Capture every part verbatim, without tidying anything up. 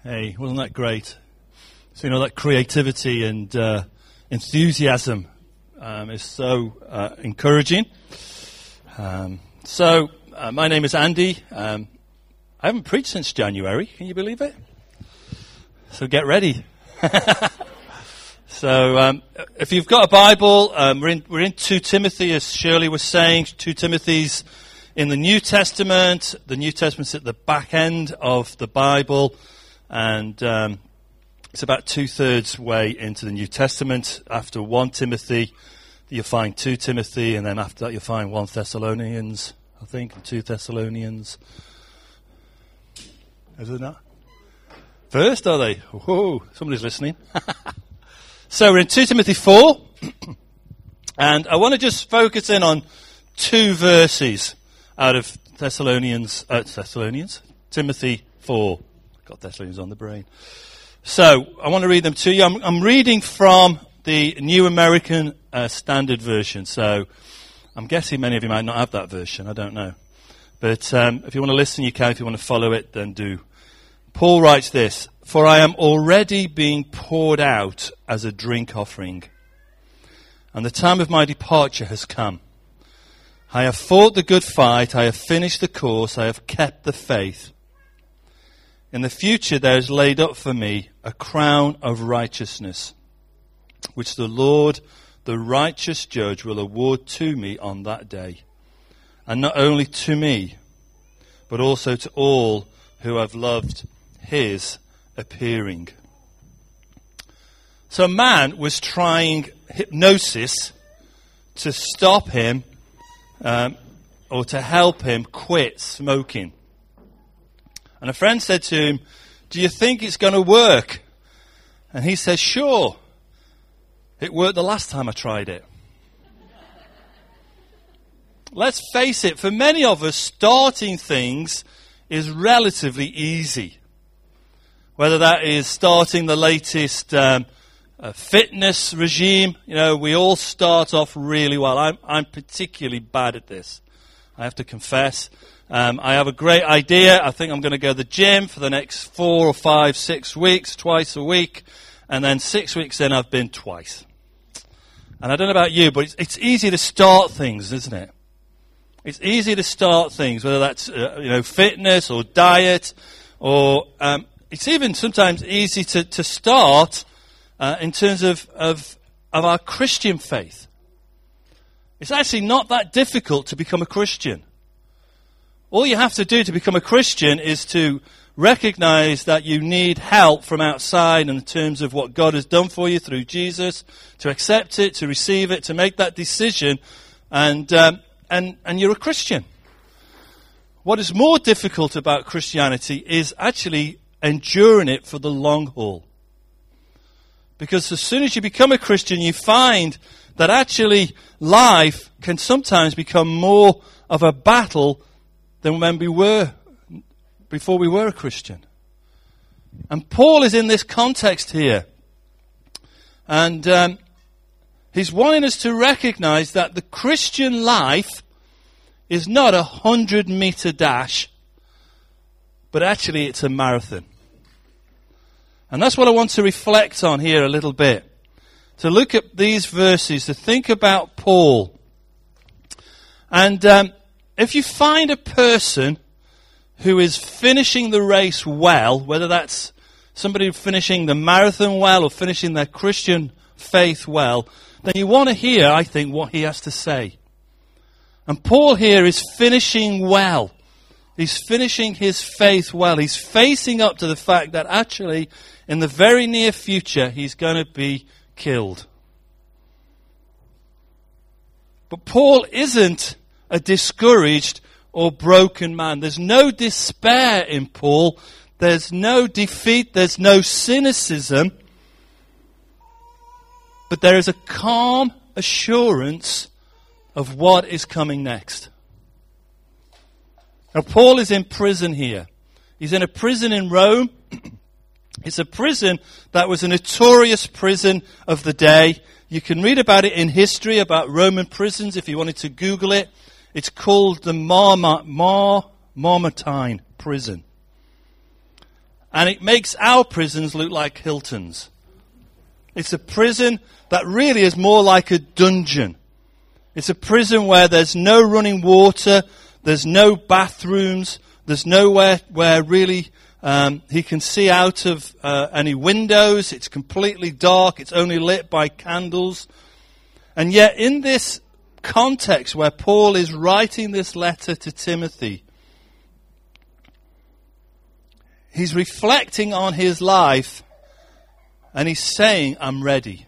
Hey, wasn't that great? So, you know, that creativity and uh, enthusiasm um, is so uh, encouraging. Um, so, uh, my name is Andy. Um, I haven't preached since January. Can you believe it? So get ready. So, um, if you've got a Bible, um, we're in we're in Second Timothy, as Shirley was saying. Second Timothy's in the New Testament. The New Testament's at the back end of the Bible, and um, it's about two-thirds way into the New Testament. After First Timothy, you'll find Second Timothy, and then after that you'll find First Thessalonians, I think, and Second Thessalonians. Is it not? First, are they? Whoa, somebody's listening. So we're in Second Timothy four, and I want to just focus in on two verses out of Thessalonians, uh, Thessalonians, Timothy four. Got Thessalonians on the brain. So I want to read them to you. I'm, I'm reading from the New American uh, Standard Version, so I'm guessing many of you might not have that version. I don't know. But um, if you want to listen, you can. If you want to follow it, then do. Paul writes this: "For I am already being poured out as a drink offering, and the time of my departure has come. I have fought the good fight, I have finished the course, I have kept the faith. In the future there is laid up for me a crown of righteousness, which the Lord, the righteous judge, will award to me on that day. And not only to me, but also to all who have loved his appearing." So man was trying hypnosis to stop him um, or to help him quit smoking. And a friend said to him, "Do you think it's going to work?" And he said, "Sure. It worked the last time I tried it." Let's face it, for many of us, starting things is relatively easy. Whether that is starting the latest um, uh, fitness regime, you know, we all start off really well. I'm, I'm particularly bad at this, I have to confess. Um, I have a great idea. I think I'm going to go to the gym for the next four or five, six weeks, twice a week. And then six weeks in, I've been twice. And I don't know about you, but it's, it's easy to start things, isn't it? It's easy to start things, whether that's uh, you know fitness or diet, or um, it's even sometimes easy to, to start uh, in terms of, of of our Christian faith. It's actually not that difficult to become a Christian. All you have to do to become a Christian is to recognize that you need help from outside in terms of what God has done for you through Jesus, to accept it, to receive it, to make that decision, and um, and and you're a Christian. What is more difficult about Christianity is actually enduring it for the long haul. Because as soon as you become a Christian, you find that actually life can sometimes become more of a battle than when we were, before we were a Christian. And Paul is in this context here. And um, he's wanting us to recognize that the Christian life is not a hundred-meter dash, but actually it's a marathon. And that's what I want to reflect on here a little bit. To look at these verses, to think about Paul. And um, if you find a person who is finishing the race well, whether that's somebody finishing the marathon well or finishing their Christian faith well, then you want to hear, I think, what he has to say. And Paul here is finishing well. He's finishing his faith well. He's facing up to the fact that actually, in the very near future, he's going to be killed. But Paul isn't a discouraged or broken man. There's no despair in Paul. There's no defeat. There's no cynicism. But there is a calm assurance of what is coming next. Now, Paul is in prison here. He's in a prison in Rome. It's a prison that was a notorious prison of the day. You can read about it in history, about Roman prisons, if you wanted to Google it. It's called the Mar- Mar- Mamertine prison. and it makes our prisons look like Hiltons. It's a prison that really is more like a dungeon. It's a prison where there's no running water, there's no bathrooms, there's nowhere where really um, he can see out of uh, any windows. It's completely dark. It's only lit by candles. And yet in this context where Paul is writing this letter to Timothy, he's reflecting on his life and he's saying, I'm ready.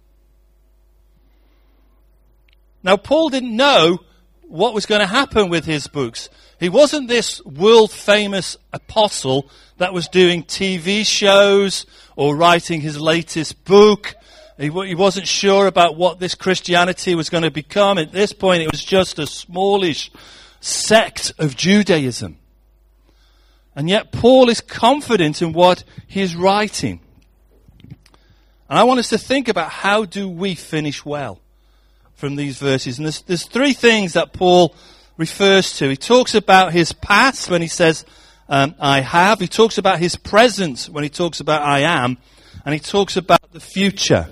Now, Paul didn't know what was going to happen with his books. He wasn't this world-famous apostle that was doing T V shows or writing his latest book. He, he wasn't sure about what this Christianity was going to become. At this point, it was just a smallish sect of Judaism. And yet, Paul is confident in what he is writing. And I want us to think about how do we finish well from these verses. And there's, there's three things that Paul refers to. He talks about his past when he says, um, I have. He talks about his present when he talks about I am. And he talks about the future.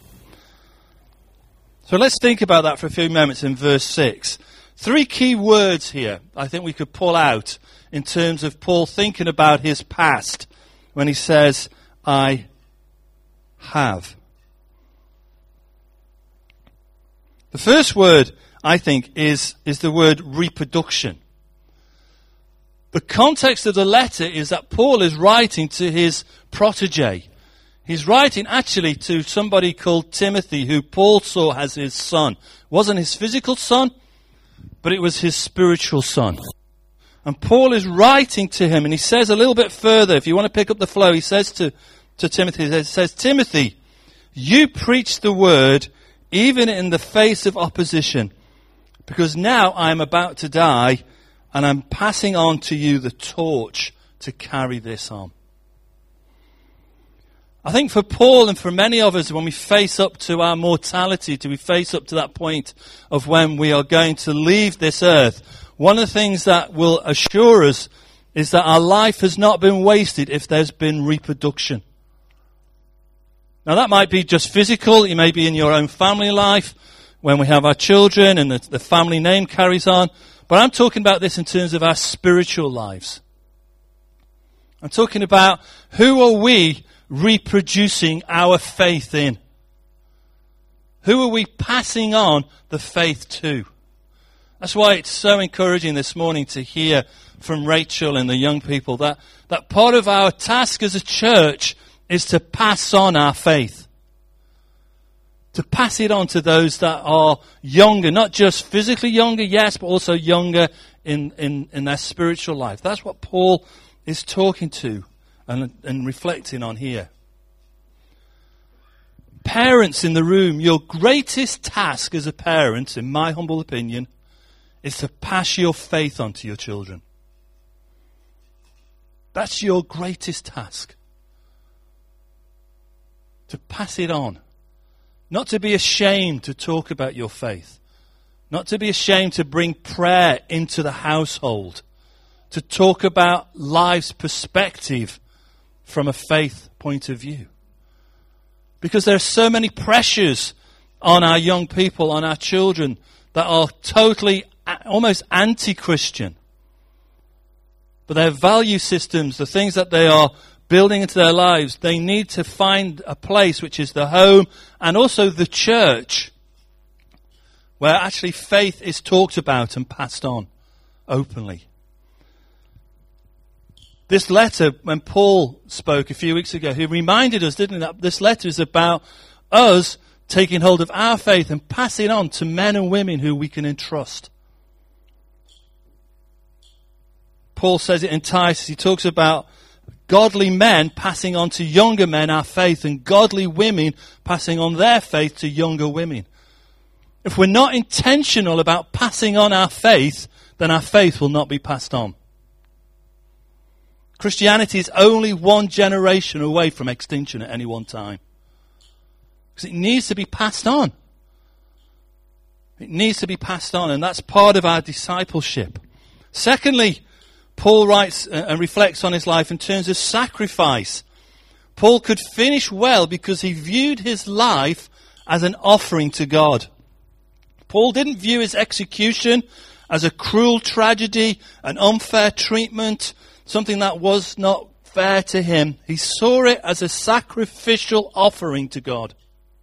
So let's think about that for a few moments in verse six. Three key words here I think we could pull out in terms of Paul thinking about his past when he says, I have. The first word, I think, is, is the word reproduction. The context of the letter is that Paul is writing to his protege. He's writing actually to somebody called Timothy, who Paul saw as his son. It wasn't his physical son, but it was his spiritual son. And Paul is writing to him, and he says a little bit further, if you want to pick up the flow, he says to, to Timothy, he says, Timothy, you preach the word even in the face of opposition, because now I'm about to die, and I'm passing on to you the torch to carry this on. I think for Paul and for many of us, when we face up to our mortality, to we face up to that point of when we are going to leave this earth, one of the things that will assure us is that our life has not been wasted if there's been reproduction. Now that might be just physical, it may be in your own family life, when we have our children and the, the family name carries on, but I'm talking about this in terms of our spiritual lives. I'm talking about who are we reproducing our faith in? Who are we passing on the faith to? That's why it's so encouraging this morning to hear from Rachel and the young people that, that part of our task as a church is to pass on our faith. To pass it on to those that are younger, not just physically younger, yes, but also younger in, in, in their spiritual life. That's what Paul is talking to and, and reflecting on here. Parents in the room, your greatest task as a parent, in my humble opinion, is to pass your faith on to your children. That's your greatest task. To pass it on. Not to be ashamed to talk about your faith. Not to be ashamed to bring prayer into the household. To talk about life's perspective from a faith point of view. Because there are so many pressures on our young people, on our children, that are totally, almost anti-Christian. But their value systems, the things that they are building into their lives, they need to find a place which is the home and also the church where actually faith is talked about and passed on openly. This letter, when Paul spoke a few weeks ago, he reminded us, didn't he, that this letter is about us taking hold of our faith and passing on to men and women who we can entrust. Paul says it in Titus, he talks about godly men passing on to younger men our faith, and godly women passing on their faith to younger women. If we're not intentional about passing on our faith, then our faith will not be passed on. Christianity is only one generation away from extinction at any one time. Because it needs to be passed on. It needs to be passed on, and that's part of our discipleship. Secondly, Paul writes and reflects on his life in terms of sacrifice. Paul could finish well because he viewed his life as an offering to God. Paul didn't view his execution as a cruel tragedy, an unfair treatment, something that was not fair to him. He saw it as a sacrificial offering to God.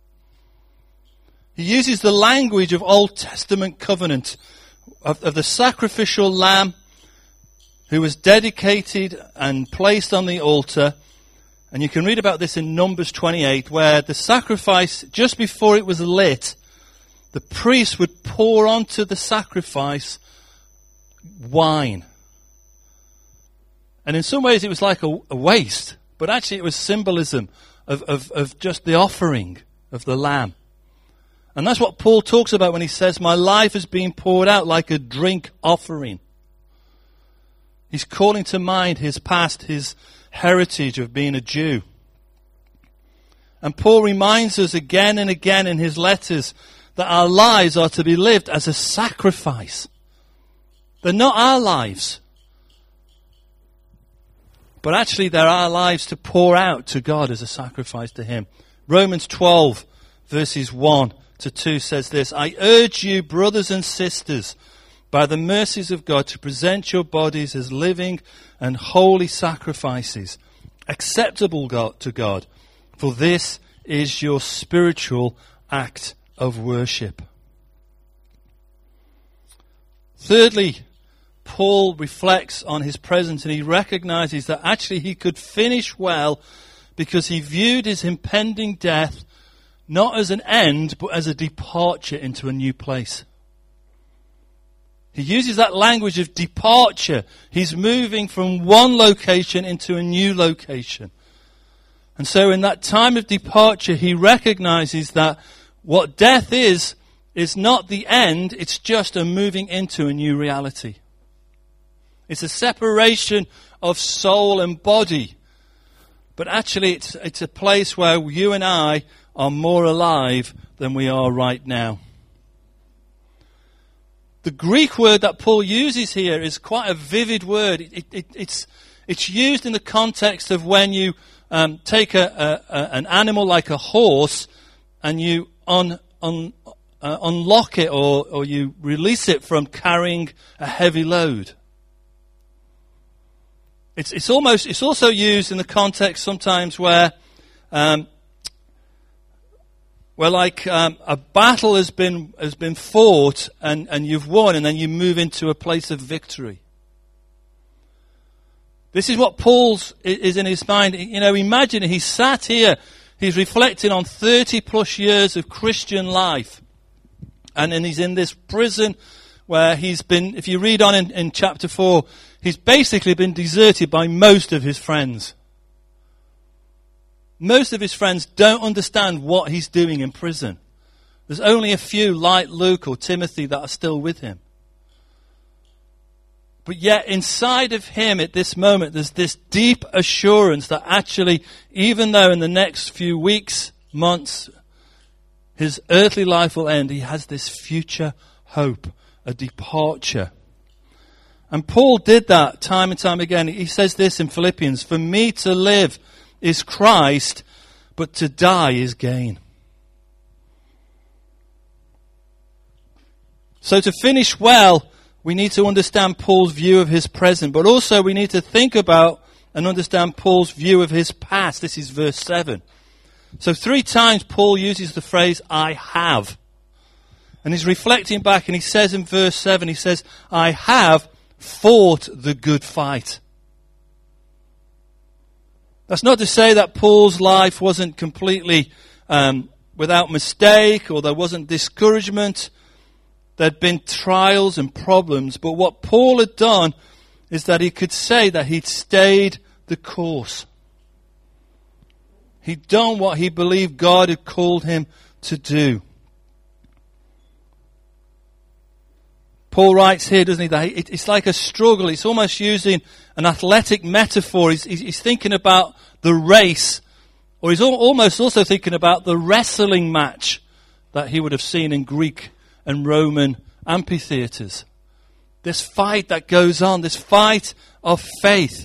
He uses the language of Old Testament covenant, of, of the sacrificial lamb who was dedicated and placed on the altar. And you can read about this in Numbers twenty-eight, where the sacrifice, just before it was lit, the priest would pour onto the sacrifice wine. And in some ways it was like a, a waste, but actually it was symbolism of, of, of just the offering of the lamb. And that's what Paul talks about when he says, my life is being poured out like a drink offering. He's calling to mind his past, his heritage of being a Jew. And Paul reminds us again and again in his letters that our lives are to be lived as a sacrifice. They're not our lives, but actually they're our lives to pour out to God as a sacrifice to him. Romans twelve verses one to two says this, I urge you, brothers and sisters, by the mercies of God, to present your bodies as living and holy sacrifices, acceptable to God, for this is your spiritual act of worship. Thirdly, Paul reflects on his present and he recognizes that actually he could finish well because he viewed his impending death not as an end, but as a departure into a new place. He uses that language of departure. He's moving from one location into a new location. And so in that time of departure, he recognizes that what death is, is not the end, it's just a moving into a new reality. It's a separation of soul and body. But actually it's, it's a place where you and I are more alive than we are right now. The Greek word that Paul uses here is quite a vivid word. It, it, it's, it's used in the context of when you um, take a, a, a, an animal like a horse and you un, un, uh, unlock it or, or you release it from carrying a heavy load. It's, it's almost. It's also used in the context sometimes where, um, where like um, a battle has been has been fought and, and you've won, and then you move into a place of victory. This is what Paul's is in his mind. You know, imagine he's sat here, he's reflecting on thirty plus years of Christian life, and then he's in this prison where he's been. If you read on in, in chapter four. He's basically been deserted by most of his friends. Most of his friends don't understand what he's doing in prison. There's only a few like Luke or Timothy that are still with him. But yet inside of him at this moment, there's this deep assurance that actually, even though in the next few weeks, months, his earthly life will end, he has this future hope, a departure. And Paul did that time and time again. He says this in Philippians, for me to live is Christ, but to die is gain. So to finish well, we need to understand Paul's view of his present, but also we need to think about and understand Paul's view of his past. This is verse seven. So three times Paul uses the phrase, I have. And he's reflecting back and he says in verse seven, he says, I have fought the good fight. That's not to say that Paul's life wasn't completely um, without mistake or there wasn't discouragement. There'd been trials and problems. But what Paul had done is that he could say that he'd stayed the course. He'd done what he believed God had called him to do. Paul writes here, doesn't he, that it's like a struggle. It's almost using an athletic metaphor. He's, he's thinking about the race, or he's almost also thinking about the wrestling match that he would have seen in Greek and Roman amphitheatres. This fight that goes on, this fight of faith.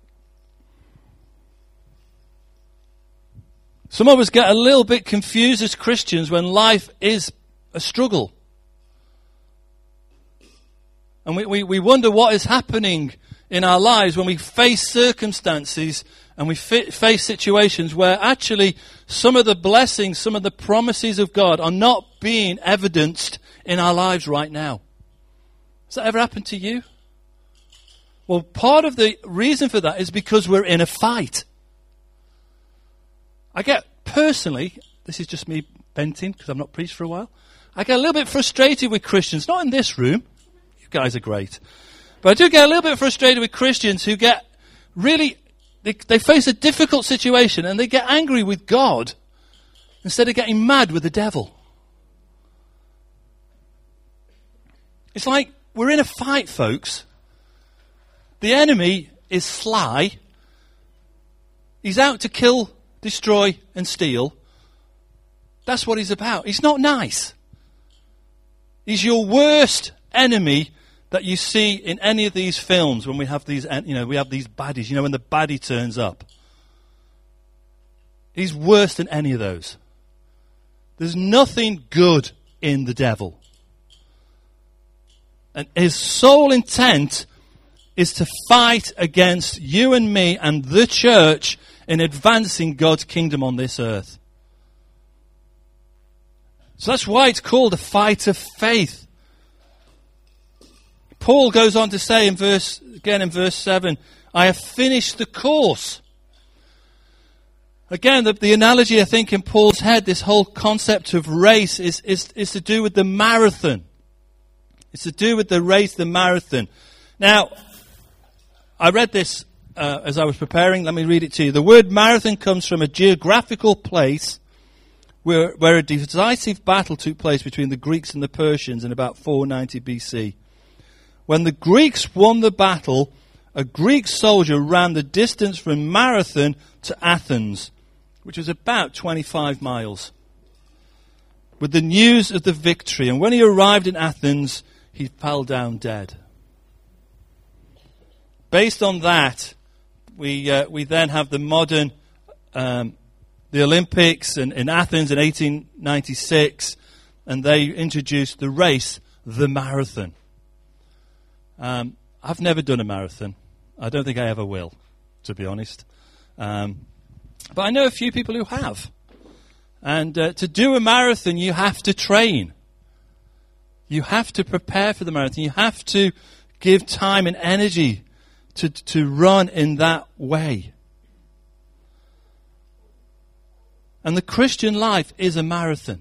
Some of us get a little bit confused as Christians when life is a struggle. And we, we, we wonder what is happening in our lives when we face circumstances and we fi- face situations where actually some of the blessings, some of the promises of God are not being evidenced in our lives right now. Has that ever happened to you? Well, part of the reason for that is because we're in a fight. I get personally, this is just me venting because I've not preached for a while, I get a little bit frustrated with Christians, not in this room. You guys are great. But I do get a little bit frustrated with Christians who get really, they, they face a difficult situation and they get angry with God instead of getting mad with the devil. It's like we're in a fight, folks. The enemy is sly. He's out to kill, destroy, and steal. That's what he's about. He's not nice. He's your worst enemy that you see in any of these films when we have these, you know, we have these baddies. You know, when the baddie turns up. He's worse than any of those. There's nothing good in the devil. And his sole intent is to fight against you and me and the church in advancing God's kingdom on this earth. So that's why it's called a fight of faith. Paul goes on to say in verse, again in verse seven, I have finished the course. Again, the, the analogy I think in Paul's head, this whole concept of race is, is, is to do with the marathon. It's to do with the race, the marathon. Now, I read this uh, as I was preparing. Let me read it to you. The word marathon comes from a geographical place where, where a decisive battle took place between the Greeks and the Persians in about four ninety B C. When the Greeks won the battle, a Greek soldier ran the distance from Marathon to Athens, which was about twenty-five miles, with the news of the victory. And when he arrived in Athens, he fell down dead. Based on that, we uh, we then have the modern, um, the Olympics in, in Athens in eighteen ninety-six, and they introduced the race, the marathon. Um, I've never done a marathon. I don't think I ever will, to be honest. Um, but I know a few people who have. And uh, to do a marathon, you have to train. You have to prepare for the marathon. You have to give time and energy to, to run in that way. And the Christian life is a marathon.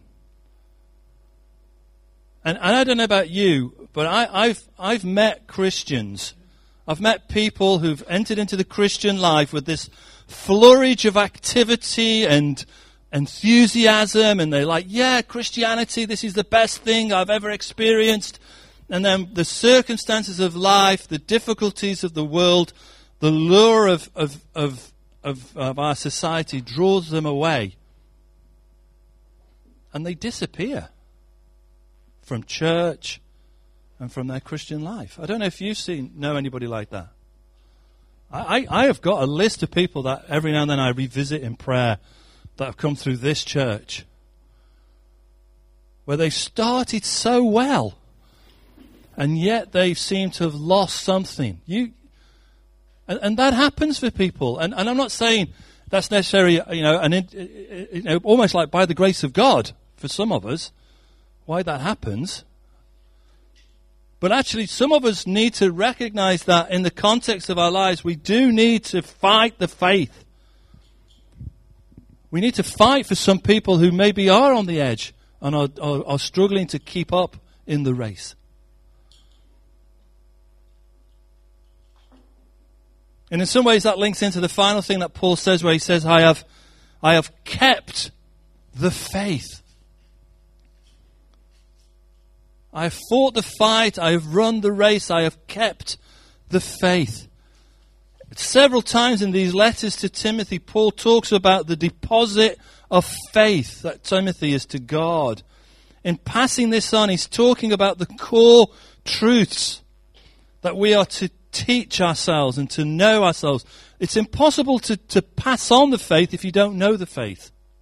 And, and I don't know about you, but I, I've I've met Christians. I've met people who've entered into the Christian life with this flourish of activity and enthusiasm, and they're like, yeah, Christianity, this is the best thing I've ever experienced. And then the circumstances of life, the difficulties of the world, the lure of of of, of, of our society draws them away. And they disappear from church and from their Christian life. I don't know if you've seen, know anybody like that. I, I, I have got a list of people that every now and then I revisit in prayer that have come through this church where they started so well and yet they seem to have lost something. You, and, and that happens for people. And, and I'm not saying that's necessarily, you know, an, you know, almost like by the grace of God for some of us, why that happens. But actually, some of us need to recognize that in the context of our lives, we do need to fight the faith. We need to fight for some people who maybe are on the edge and are, are, are struggling to keep up in the race. And in some ways that links into the final thing that Paul says, where he says, I have, I have kept the faith. I have fought the fight, I have run the race, I have kept the faith. Several times in these letters to Timothy, Paul talks about the deposit of faith that Timothy is to God. In passing this on, he's talking about the core truths that we are to teach ourselves and to know ourselves. It's impossible to, to pass on the faith if you don't know the faith.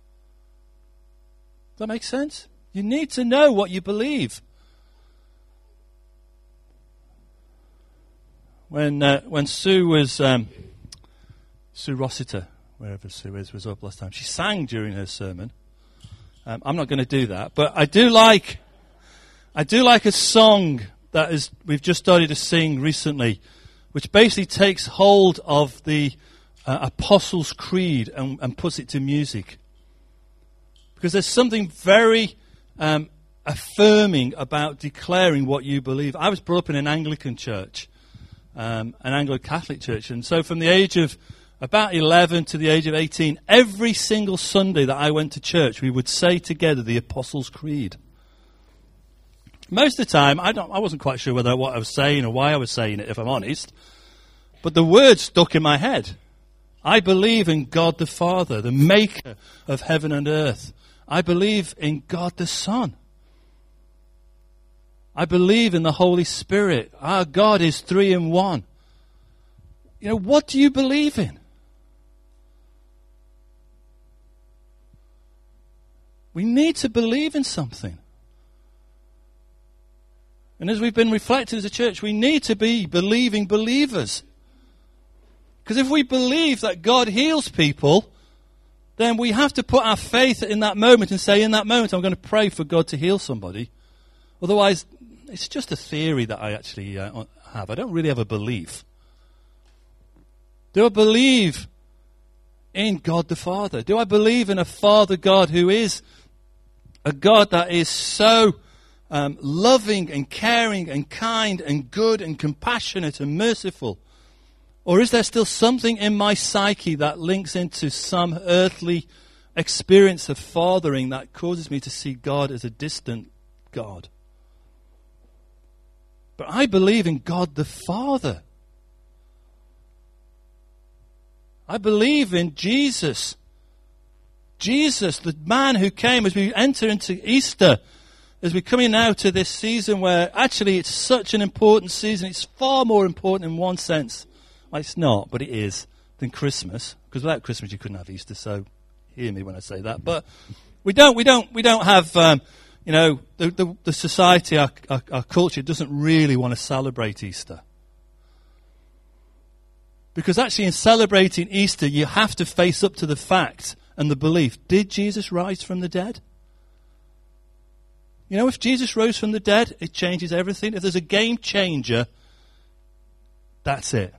Does that make sense? You need to know what you believe. When uh, when Sue was, um, Sue Rossiter, wherever Sue is, was up last time, she sang during her sermon. Um, I'm not going to do that, but I do like, I do like a song that is we've just started to sing recently, which basically takes hold of the uh, Apostles' Creed and, and puts it to music. Because there's something very um, affirming about declaring what you believe. I was brought up in an Anglican church, um, an Anglo-Catholic church, and so from the age of about eleven to the age of eighteen, every single Sunday that I went to church, we would say together the Apostles' Creed. Most of the time, I, don't, I wasn't quite sure whether what I was saying or why I was saying it, if I'm honest. But the words stuck in my head. I believe in God the Father, the maker of heaven and earth. I believe in God the Son. I believe in the Holy Spirit. Our God is three in one. You know, what do you believe in? We need to believe in something. And as we've been reflected as a church, we need to be believing believers. Because if we believe that God heals people, then we have to put our faith in that moment and say, in that moment, I'm going to pray for God to heal somebody. Otherwise, it's just a theory that I actually uh, have. I don't really have a belief. Do I believe in God the Father? Do I believe in a Father God who is a God that is so um, loving and caring and kind and good and compassionate and merciful? Or is there still something in my psyche that links into some earthly experience of fathering that causes me to see God as a distant God? But I believe in God the Father. I believe in Jesus. Jesus, the man who came as we enter into Easter, as we're coming now to this season where actually it's such an important season. It's far more important in one sense. Well, it's not, but it is, than Christmas. Because without Christmas you couldn't have Easter, so hear me when I say that. But we don't, we don't, we don't have, um, you know, the, the, the society, our, our, our culture doesn't really want to celebrate Easter. Because actually in celebrating Easter, you have to face up to the fact and the belief, did Jesus rise from the dead? You know, if Jesus rose from the dead, it changes everything. If there's a game changer, that's it.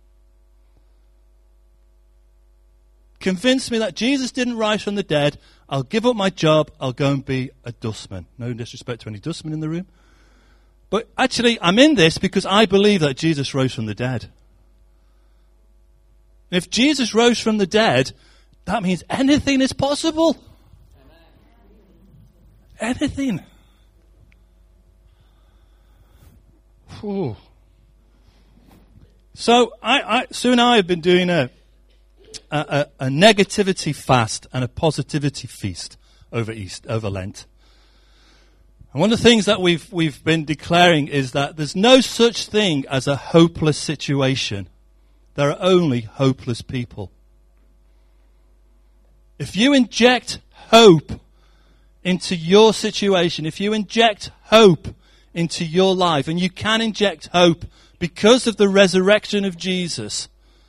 Convince me that Jesus didn't rise from the dead, I'll give up my job, I'll go and be a dustman. No disrespect to any dustmen in the room. But actually, I'm in this because I believe that Jesus rose from the dead. If Jesus rose from the dead, that means anything is possible. Anything. Whew. So, I, I, Sue and I have been doing a, a, a negativity fast and a positivity feast over East, over Lent. And one of the things that we've we've been declaring is that there's no such thing as a hopeless situation. There are only hopeless people. If you inject hope into your situation, if you inject hope into your life, and you can inject hope because of the resurrection of Jesus,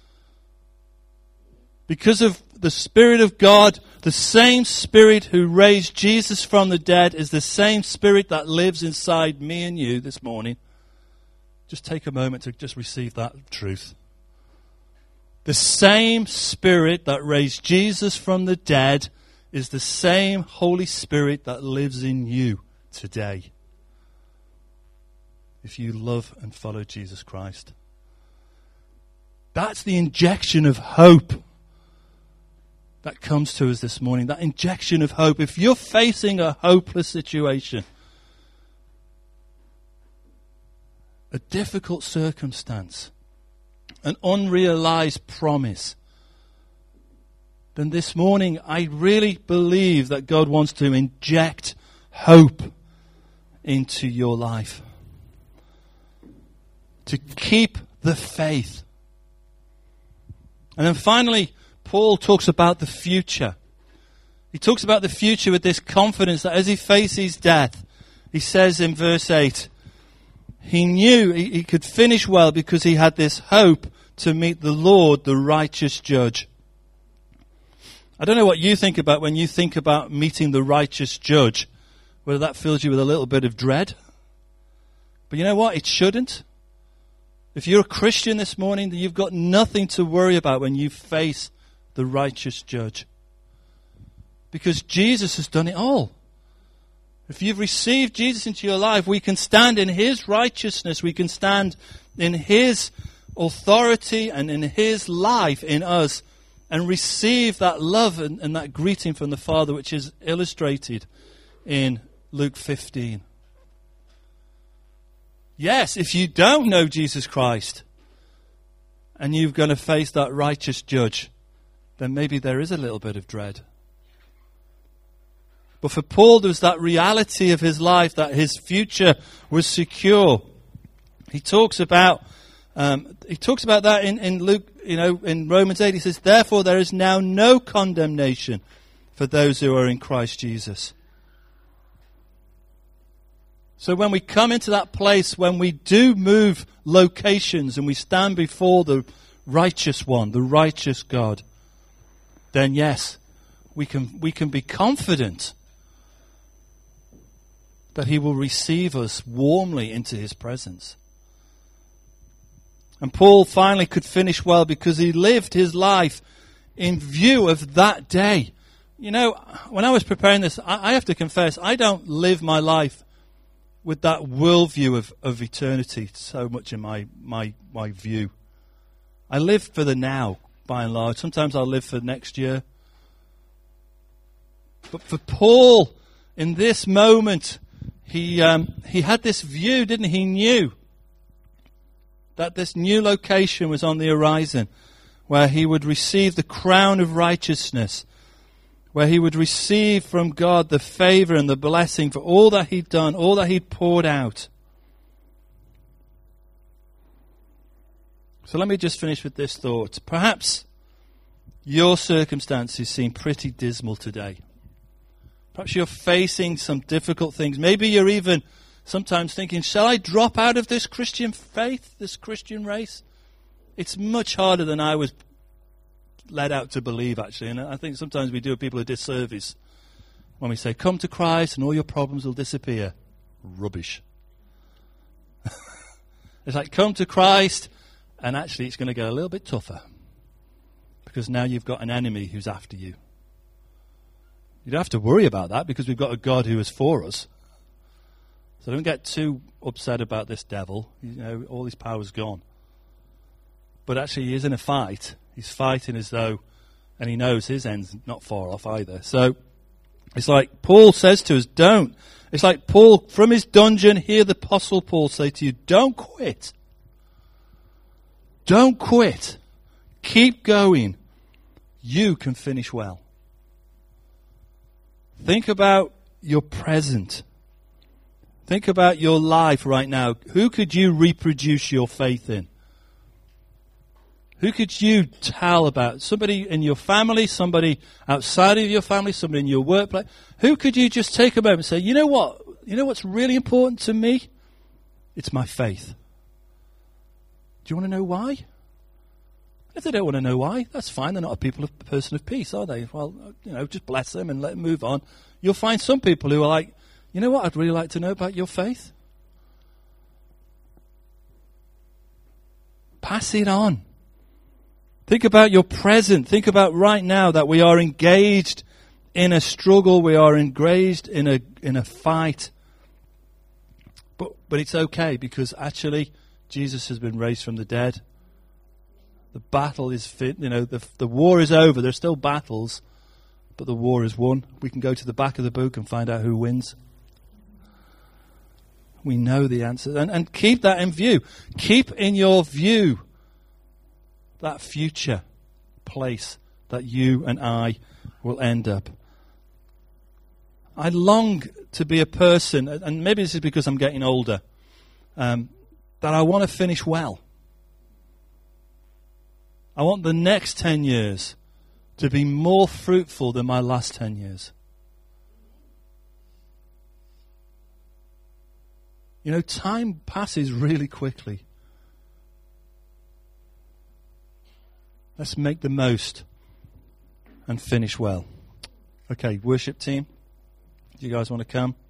because of the Spirit of God, the same Spirit who raised Jesus from the dead is the same Spirit that lives inside me and you this morning. Just take a moment to just receive that truth. The same Spirit that raised Jesus from the dead is the same Holy Spirit that lives in you today, if you love and follow Jesus Christ. That's the injection of hope that comes to us this morning. That injection of hope. If you're facing a hopeless situation, a difficult circumstance, an unrealized promise, then this morning I really believe that God wants to inject hope into your life. to keep the faith. And then finally, Paul talks about the future. He talks about the future with this confidence that as he faces death, he says in verse eight, he knew he, he could finish well because he had this hope to meet the Lord, the righteous judge. I don't know what you think about when you think about meeting the righteous judge, whether that fills you with a little bit of dread. But you know what? It shouldn't. If you're a Christian this morning, then you've got nothing to worry about when you face the righteous judge. Because Jesus has done it all. If you've received Jesus into your life, we can stand in his righteousness. We can stand in his authority and in his life in us and receive that love and, and that greeting from the Father, which is illustrated in Luke fifteen. Yes, if you don't know Jesus Christ and you're going to face that righteous judge, then maybe there is a little bit of dread. But for Paul, there was that reality of his life, that his future was secure. He talks about um, he talks about that in, in Luke, you know, in Romans eight. He says, "Therefore, there is now no condemnation for those who are in Christ Jesus." So when we come into that place, when we do move locations and we stand before the righteous one, the righteous God, then yes, we can we can be confident that he will receive us warmly into his presence. And Paul finally could finish well because he lived his life in view of that day. You know, when I was preparing this, I, I have to confess, I don't live my life with that worldview of, of eternity so much in my, my, my view. I live for the now, by and large. Sometimes I'll live for next year. But for Paul, in this moment, he um, he had this view, didn't he? He knew that this new location was on the horizon, where he would receive the crown of righteousness, where he would receive from God the favor and the blessing for all that he'd done, all that he'd poured out. So let me just finish with this thought. Perhaps your circumstances seem pretty dismal today. Perhaps you're facing some difficult things. Maybe you're even sometimes thinking, shall I drop out of this Christian faith, this Christian race? It's much harder than I was led out to believe, actually. And I think sometimes we do people a disservice when we say, come to Christ and all your problems will disappear. Rubbish. It's like, come to Christ and actually it's going to get a little bit tougher because now you've got an enemy who's after you. You don't have to worry about that because we've got a God who is for us. So don't get too upset about this devil. You know, all his power's gone. But actually he is in a fight. He's fighting as though, and he knows his end's not far off either. So it's like Paul says to us, don't. It's like Paul, from his dungeon, hear the Apostle Paul say to you, don't quit. Don't quit. Keep going. You can finish well. Think about your present. Think about your life right now. Who could you reproduce your faith in? Who could you tell about? Somebody in your family, somebody outside of your family, somebody in your workplace. Who could you just take a moment and say, you know what? You know what's really important to me? It's my faith. Do you want to know why? If they don't want to know why, that's fine. They're not a people of a person of peace, are they? Well, you know, just bless them and let them move on. You'll find some people who are like, you know what I'd really like to know about your faith? Pass it on. Think about your present. Think about right now that we are engaged in a struggle. We are engaged in a in a fight. But but it's okay because actually Jesus has been raised from the dead. The battle is fit. You know, the the war is over. There's still battles, but the war is won. We can go to the back of the book and find out who wins. We know the answer. And, and keep that in view. Keep in your view that future place that you and I will end up. I long to be a person, and maybe this is because I'm getting older, um, that I want to finish well. I want the next ten years to be more fruitful than my last ten years. You know, time passes really quickly. Let's make the most and finish well. Okay, worship team, do you guys want to come?